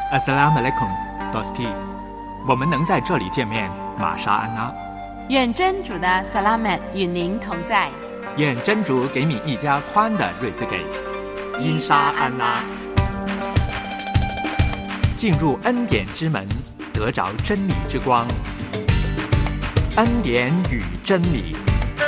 Assalamualaikum, Dosti。我们能在这里见面，玛莎安娜。 愿真主的萨拉曼与您同在。 愿真主给你一家宽的日子给。因沙安拉。进入恩典之门，得着真理之光。恩典与真理。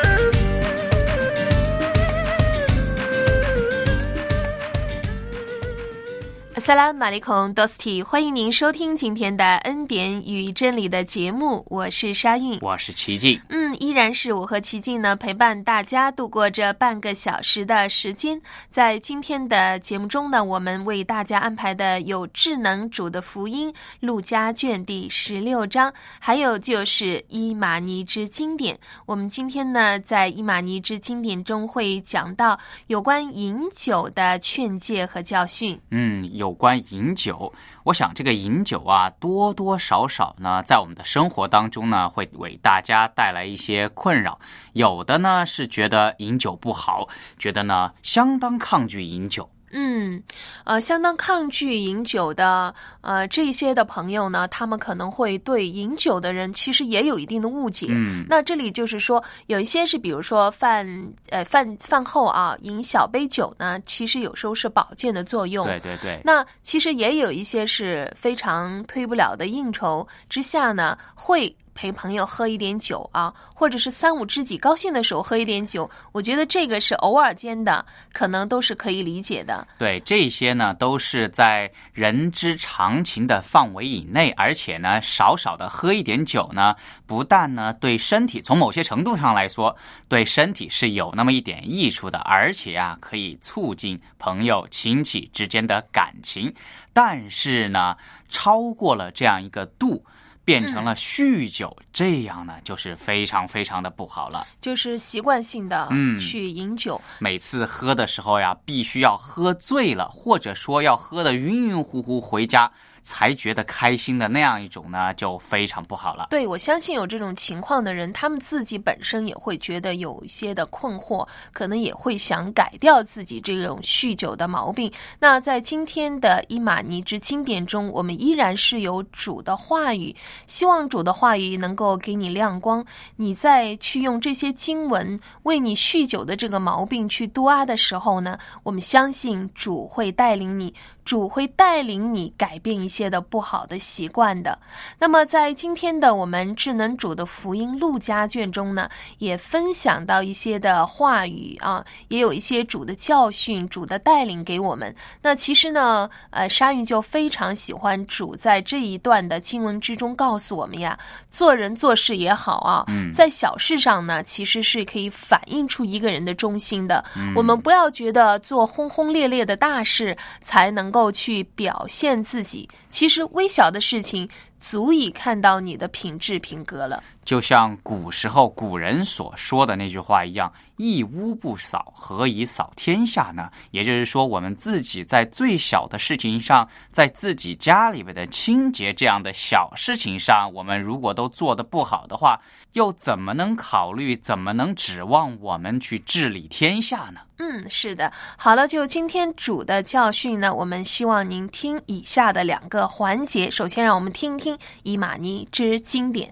萨拉马利孔多斯蒂，欢迎您收听今天的恩典与真理的节目，我是沙韵， 我是奇迹。 依然是我和奇迹呢陪伴大家度过这半个小时的时间。在今天的节目中呢，我们为大家安排的有智能主的福音路加卷第16章，还有就是伊玛尼之经典。我们今天呢在伊玛尼之经典中会讲到有关饮酒的劝诫和教训。 有关饮酒，我想这个饮酒啊，多多少少呢，在我们的生活当中呢，会为大家带来一些困扰。有的呢是觉得饮酒不好，觉得呢相当抗拒饮酒。 相当抗拒饮酒的这些的朋友呢，他们可能会对饮酒的人其实也有一定的误解。那这里就是说，有一些是比如说饭后啊饮小杯酒呢，其实有时候是保健的作用。 对。 那其实也有一些是非常推不了的应酬之下呢，会陪朋友喝一点酒啊，或者是三五知己高兴的时候喝一点酒，我觉得这个是偶尔间的，可能都是可以理解的。 对，这些呢都是在人之常情的范围以内，而且呢少少的喝一点酒呢，不但呢对身体从某些程度上来说对身体是有那么一点益处的，而且啊可以促进朋友亲戚之间的感情，但是呢超过了这样一个度，变成了酗酒，这样呢就是非常非常的不好了， 就是习惯性的去饮酒， 每次喝的时候呀，必须要喝醉了，或者说要喝得晕晕乎乎回家才觉得开心的那样一种呢，就非常不好了。 对，我相信有这种情况的人，他们自己本身也会觉得有一些的困惑，可能也会想改掉自己这种酗酒的毛病。那在今天的伊玛尼之经典中，我们依然是有主的话语，希望主的话语能够给你亮光，你再去用这些经文为你酗酒的这个毛病去督阿的时候呢，我们相信主会带领你改变一些的不好的习惯的。那么在今天的我们智能主的福音路加卷中呢，也分享到一些的话语啊，也有一些主的教训，主的带领给我们。那其实呢沙韵就非常喜欢主在这一段的经文之中告诉我们呀，做人做事也好啊，在小事上呢其实是可以反映出一个人的忠心的。我们不要觉得做轰轰烈烈的大事才能够去表现自己，其实微小的事情足以看到你的品质品格了。 就像古时候古人所说的那句话一样，一屋不扫，何以扫天下呢？也就是说，我们自己在最小的事情上，在自己家里面的清洁这样的小事情上，我们如果都做得不好的话，又怎么能考虑，怎么能指望我们去治理天下呢？ 是的。好了，就今天主的教训呢，我们希望您听以下的2个环节。首先让我们听一听以马尼之经典。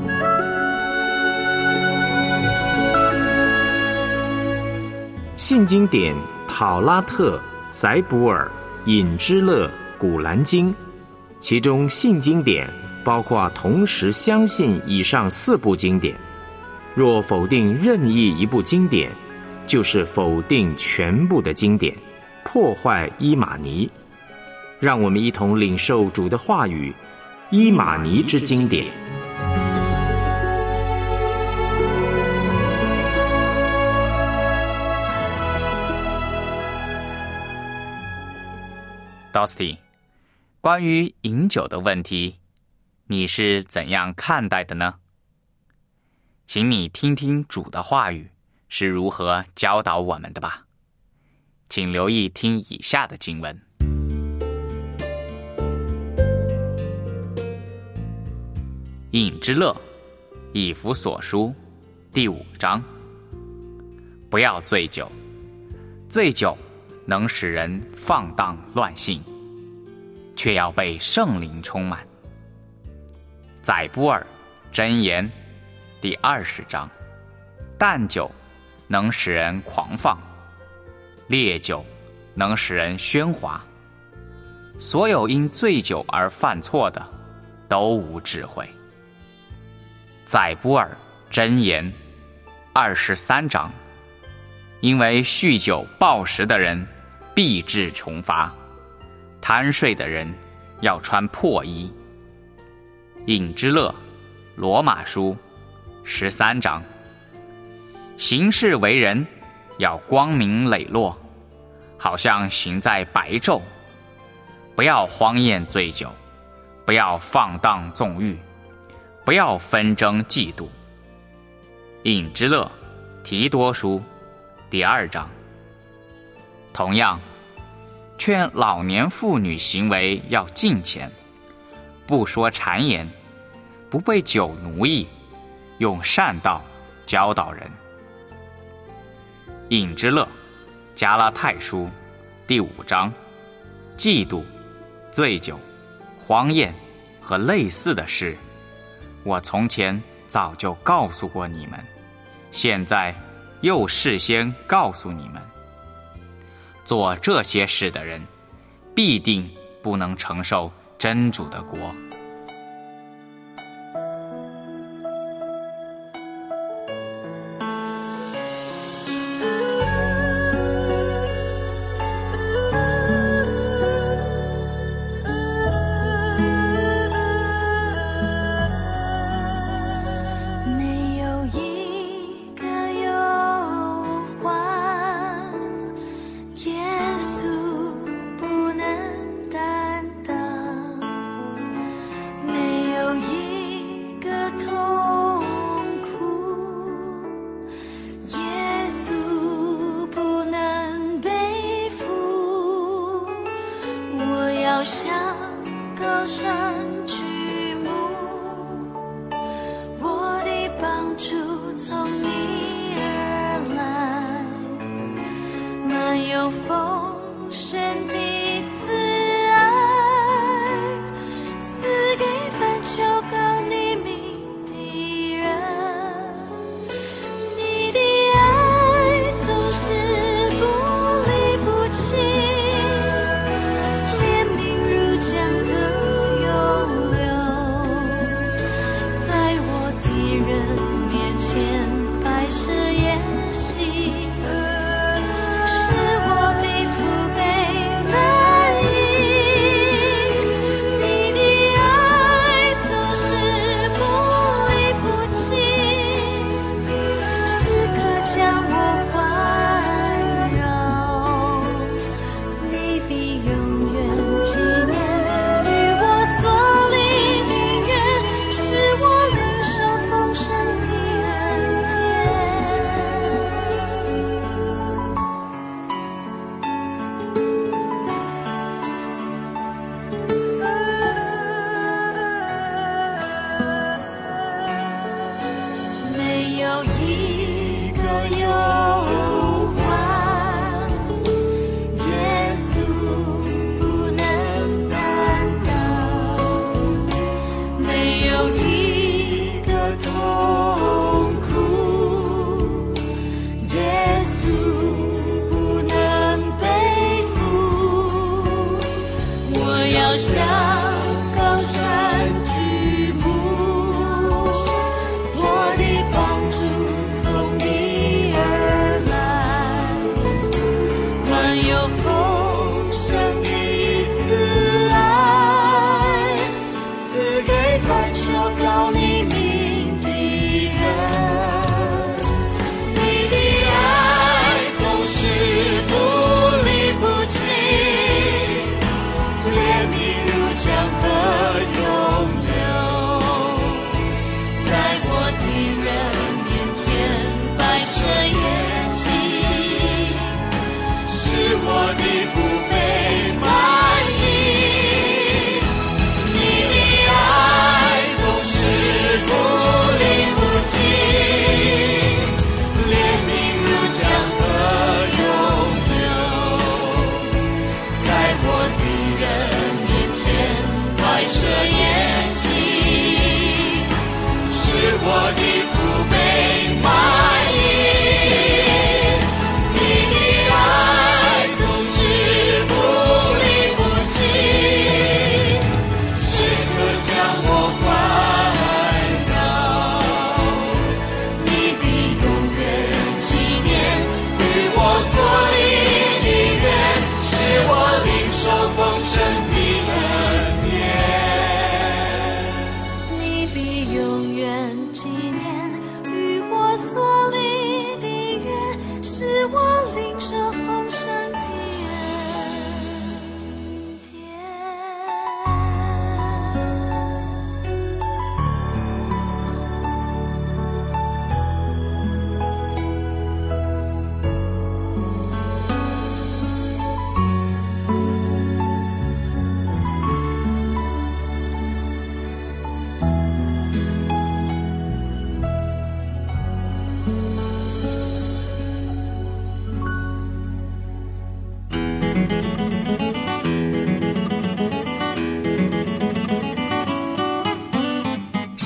信经典讨拉特、宰卜尔、隐之勒、古兰经，其中信经典包括同时相信以上4部经典。若否定任意一部经典，就是否定全部的经典，破坏伊玛尼。让我们一同领受主的话语，伊玛尼之经典。 Dosti， 关于饮酒的问题，你是怎样看待的呢？请你听听主的话语是如何教导我们的吧。请留意听以下的经文。饮之乐，以弗所书第5章。不要醉酒，醉酒能使人放荡乱性。 却要被圣灵充满。载布尔箴言第20章，淡酒能使人狂放，烈酒能使人喧哗。所有因醉酒而犯错的，都无智慧。载布尔箴言23章，因为酗酒暴食的人必致穷乏，贪睡的人要穿破衣。饮之乐罗马书13章，行事为人要光明磊落，好像行在白昼，不要荒宴醉酒，不要放荡纵欲，不要纷争嫉妒。饮之乐提多书第2章。同样，劝老年妇女行为要敬虔，不说谗言，不被酒奴役，用善道教导人。饮之乐加拉太书第5章，嫉妒、醉酒、荒宴和类似的事，我从前早就告诉过你们，现在又事先告诉你们。做这些事的人，必定不能承受真主的国。 在我敌人面前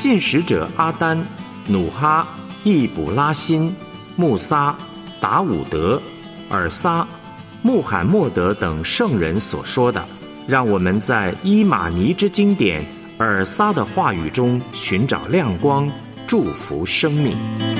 见识者阿丹、努哈、易卜拉欣、穆撒、达伍德、尔撒、穆罕默德等圣人所说的，让我们在伊玛尼之经典尔撒的话语中寻找亮光，祝福生命。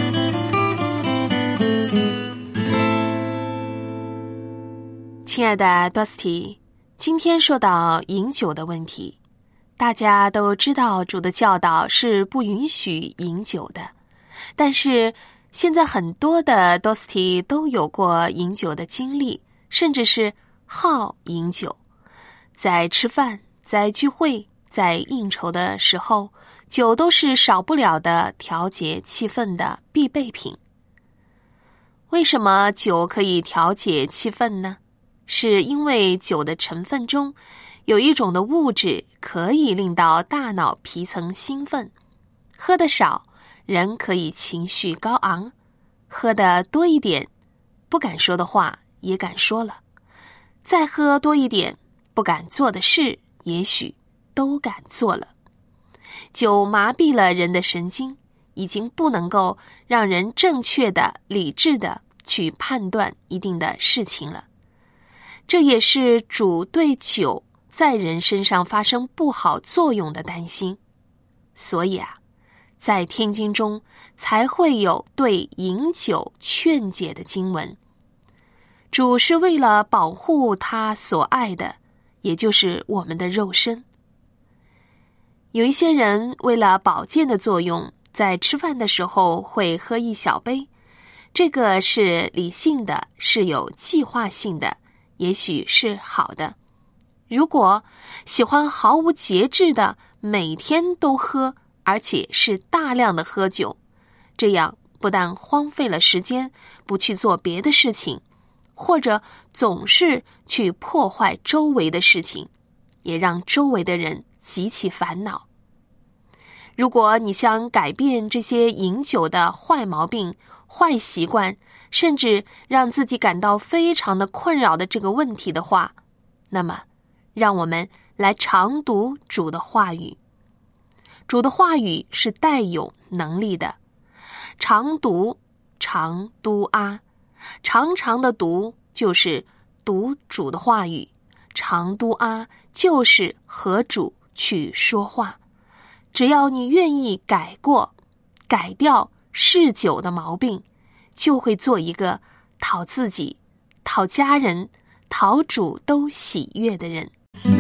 亲爱的 Dusty， 今天说到饮酒的问题，大家都知道主的教导是不允许饮酒的，但是现在很多的 Dusty 都有过饮酒的经历，甚至是好饮酒。在吃饭，在聚会，在应酬的时候，酒都是少不了的调节气氛的必备品。为什么酒可以调节气氛呢？是因为酒的成分中有一种的物质可以令到大脑皮层兴奋，喝得少，人可以情绪高昂；喝得多一点，不敢说的话也敢说了；再喝多一点，不敢做的事也许都敢做了。酒麻痹了人的神经，已经不能够让人正确的、理智的去判断一定的事情了。这也是主对酒在人身上发生不好作用的担心。所以在天经中才会有对饮酒劝解的经文。主是为了保护他所爱的，也就是我们的肉身。有一些人为了保健的作用，在吃饭的时候会喝一小杯，这个是理性的，是有计划性的，也许是好的。如果喜欢毫无节制的每天都喝，而且是大量的喝酒，这样不但荒废了时间，不去做别的事情，或者总是去破坏周围的事情，也让周围的人极其烦恼。如果你想改变这些饮酒的坏毛病、坏习惯，甚至让自己感到非常的困扰的这个问题的话，那么让我们来常读主的话语。主的话语是带有能力的，常读常读啊，常常的读就是读主的话语，常读啊就是和主去说话。只要你愿意改过，改掉嗜酒的毛病，就会做一个讨自己、讨家人、讨主都喜悦的人。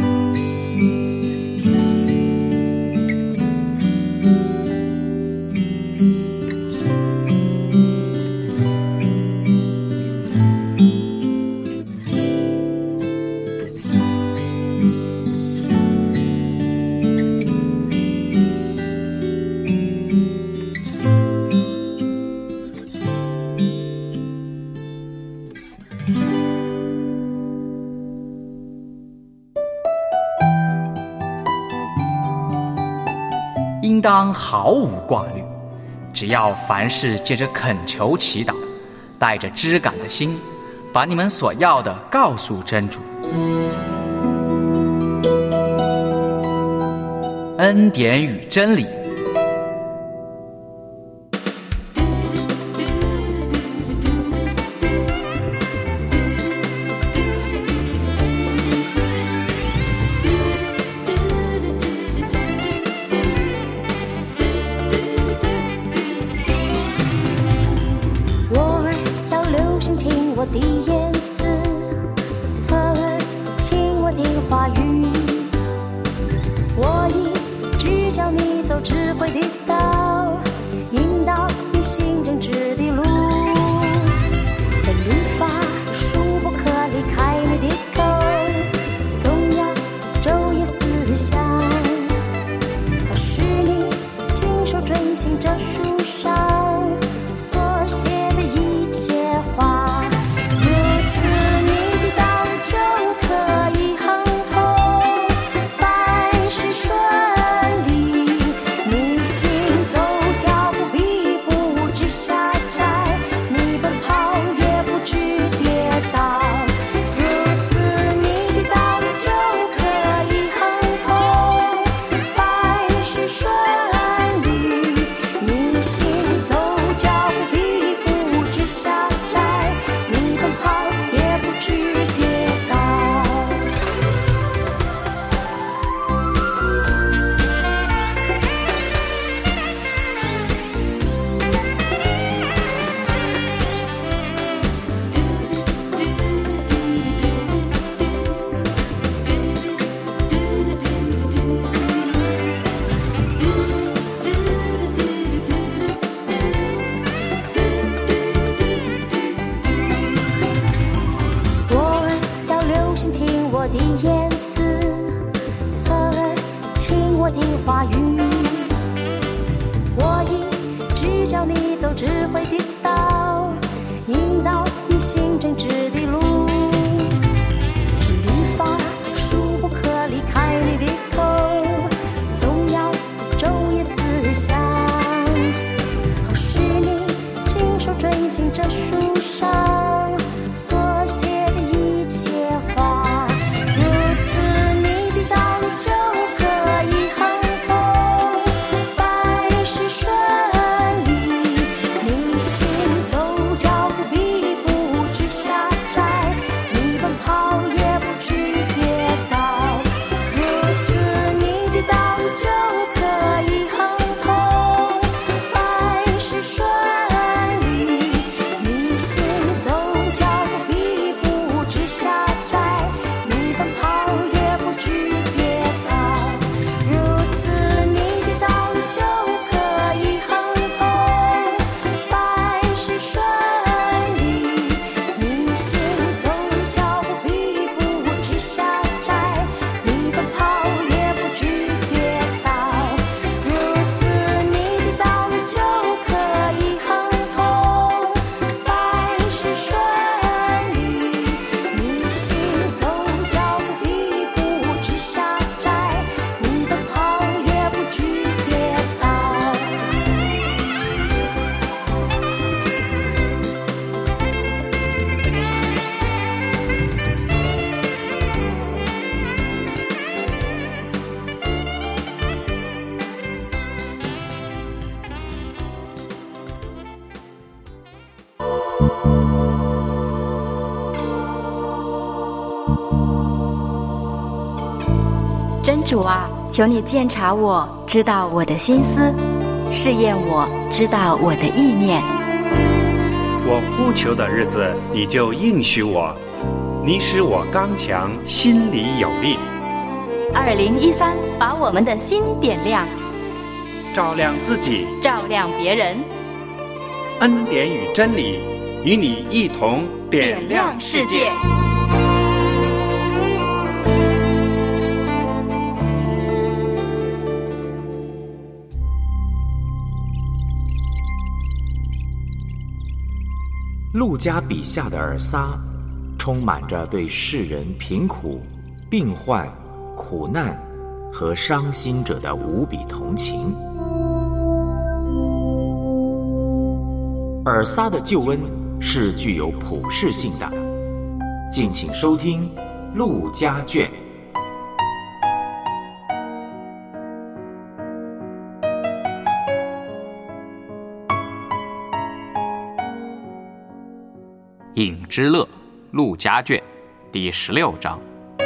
应当毫无挂虑，只要凡事借着恳求祈祷，带着知感的心，把你们所要的告诉真主。恩典与真理。 我的言辞，侧耳听我的话语，我已指教你走直心听我的言辞，侧耳听我的话语。我已指教你走智慧的道，引导你行正直的路。这律法恕不可离开你的口，总要昼夜思想，好使你谨守遵行这书上所写的一切话。如此你的道路就可以亨通，百事顺利，你行走脚不必不致狭窄，你奔跑也不致跌倒。如此你的道路就可以亨通，百事顺利，你行走脚不必不致狭窄，你奔跑也不致跌倒。如此你的道路就可以亨通，百事顺利，你行走脚不必不致狭窄，你奔跑也不致跌倒。如此你的道路就可以亨通，百事顺利，你行走脚不必不致狭窄，你奔跑也不致跌倒。 真主啊，求你鉴察我，知道我的心思，试验我，知道我的意念。 我呼求的日子，你就应许我，你使我刚强，心里有力。 2013，把我们的心点亮， 照亮自己， 照亮别人， 恩典与真理与你一同点亮世界。 路加笔下的尔撒，充满着对世人贫苦、病患、苦难和伤心者的无比同情。尔撒的救恩是具有普世性的。敬请收听《路加卷》。 饮之乐，路加卷第16章。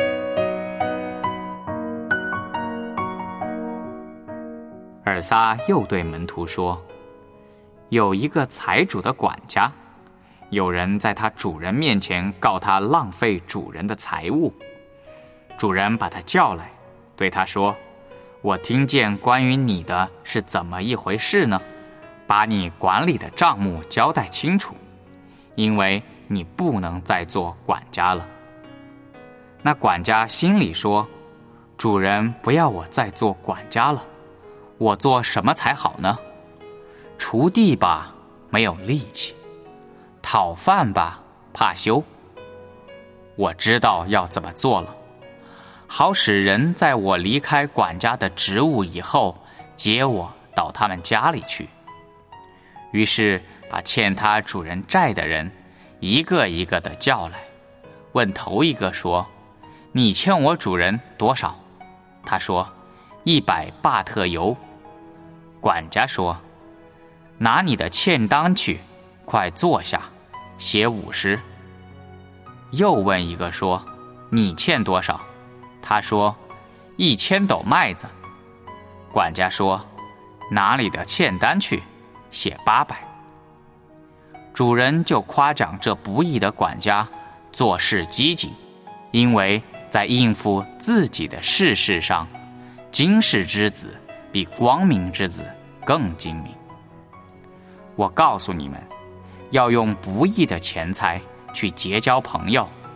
尔撒又对门徒说，有一个财主的管家，有人在他主人面前告他浪费主人的财物。主人把他叫来，对他说，我听见关于你的是怎么一回事呢？把你管理的账目交代清楚，因为你不能再做管家了。那管家心里说，主人不要我再做管家了，我做什么才好呢？锄地吧，没有力气；讨饭吧，怕羞。我知道要怎么做了，好使人在我离开管家的职务以后，接我到他们家里去。于是把欠他主人债的人一个一个的叫来，问头一个说，你欠我主人多少？他说100巴特油。管家说，拿你的欠单去，快坐下，写50。又问一个说，你欠多少？他说1000斗麦子。管家说，拿你的欠单去，写800。主人就夸奖这不义的管家做事积极，因为在应付自己的事上，今世之子比光明之子更精明。我告诉你们，要用不义的钱财去结交朋友，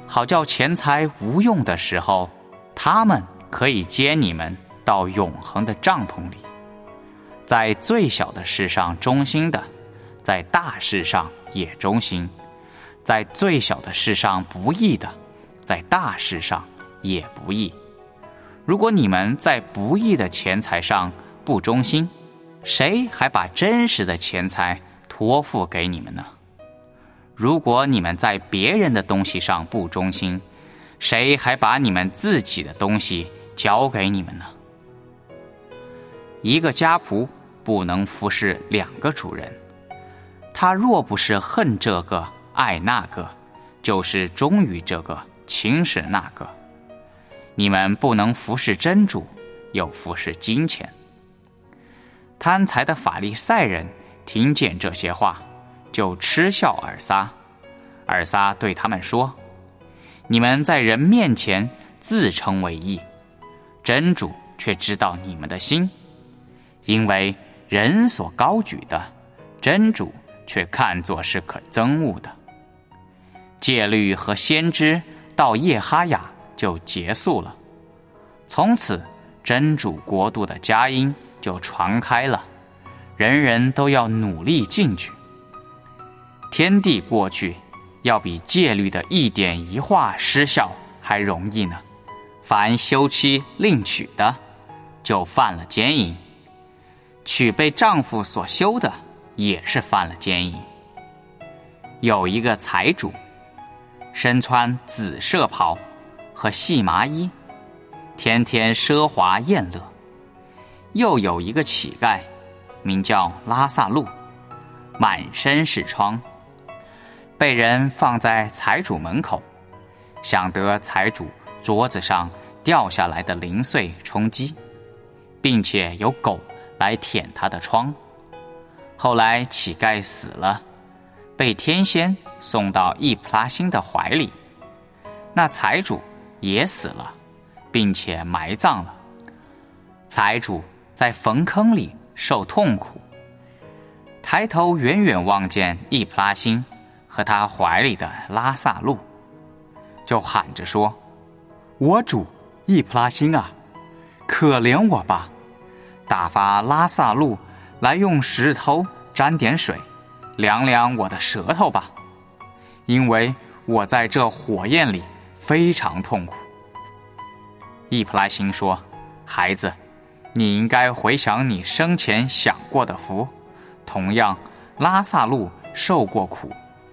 好叫钱财无用的时候，他们可以接你们到永恒的帐篷里。在最小的事上忠心的，在大事上也忠心；在最小的事上不义的，在大事上也不义。如果你们在不义的钱财上不忠心，谁还把真实的钱财托付给你们呢？如果你们在别人的东西上不忠心，谁还把你们自己的东西交给你们呢？一个家仆不能服侍两个主人，他若不是恨这个爱那个，就是忠于这个轻视那个。你们不能服侍真主，又服侍金钱。贪财的法利赛人听见这些话，就嗤笑尔撒。尔撒对他们说：你们在人面前自称为义，真主却知道你们的心，因为人所高举的，真主却看作是可憎恶的。戒律和先知到耶哈雅就结束了，从此真主国度的佳音就传开了，人人都要努力进去。天地过去，要比戒律的一点一画失效还容易呢。凡休妻另娶的，就犯了奸淫；娶被丈夫所休的，也是犯了奸淫。有一个财主，身穿紫色袍和细麻衣，天天奢华宴乐。又有一个乞丐，名叫拉萨路，满身是疮，被人放在财主门口，想得财主桌子上掉下来的零碎充饥，并且有狗来舔他的疮。后来乞丐死了，被天仙送到易普拉欣的怀里，那财主也死了，并且埋葬了。财主在坟坑里受痛苦，抬头远远望见易普拉欣和他怀里的拉萨路，就喊着说：我主易普拉欣啊，可怜我吧，打发拉萨路来用石头沾点水，凉凉我的舌头吧，因为我在这火焰里非常痛苦。易普拉欣说：孩子，你应该回想你生前享过的福，同样拉萨路受过苦，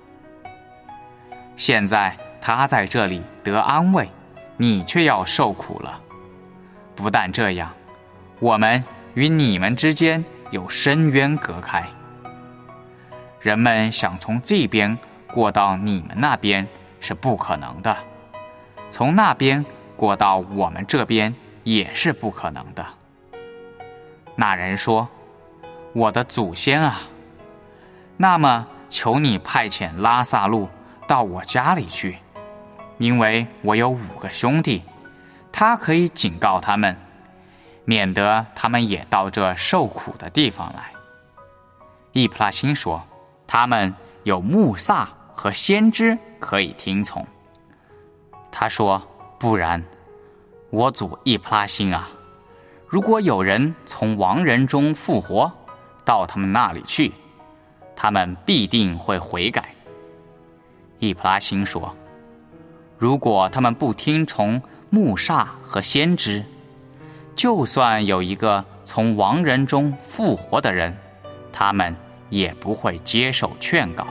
现在他在这里得安慰，你却要受苦了。不但这样，我们与你们之间有深渊隔开，人们想从这边过到你们那边是不可能的，从那边过到我们这边也是不可能的。那人说：我的祖先啊，那么求你派遣拉萨路到我家里去，因为我有5个兄弟，他可以警告他们，免得他们也到这受苦的地方来。易普拉欣说：他们有穆萨和先知可以听从。他说：不然，我祖易普拉欣啊，如果有人从亡人中复活，到他们那里去，他们必定会悔改。易普拉欣说：如果他们不听从穆萨和先知，就算有一个从亡人中复活的人，他们也不会接受劝告。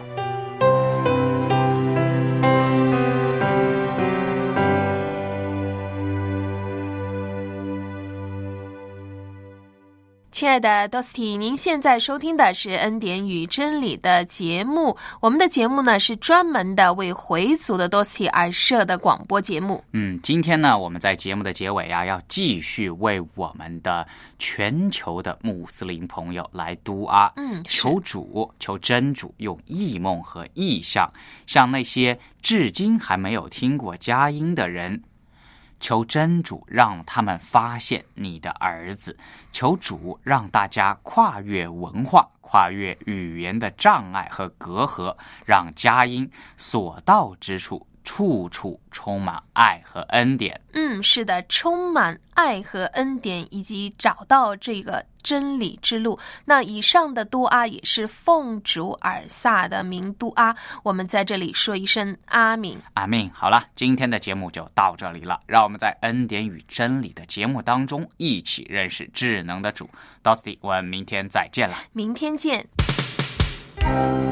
亲爱的 Dosty， 您现在收听的是恩典与真理的节目。我们的节目呢是专门的为回族的 Dosty 而设的广播节目。 今天呢，我们在节目的结尾要继续为我们的全球的穆斯林朋友来读啊，求主，求真主用异梦和异象，向那些至今还没有听过佳音的人。求真主让他们发现你的儿子，求主让大家跨越文化、跨越语言的障碍和隔阂，让佳音所到之处处处充满爱和恩典。 是的，充满爱和恩典，以及找到这个真理之路。那以上的杜阿也是奉主尔撒的名杜阿，我们在这里说一声阿明。 阿明。好了，今天的节目就到这里了，让我们在恩典与真理的节目当中一起认识智能的主。Dusty， 我们明天再见了。 明天见。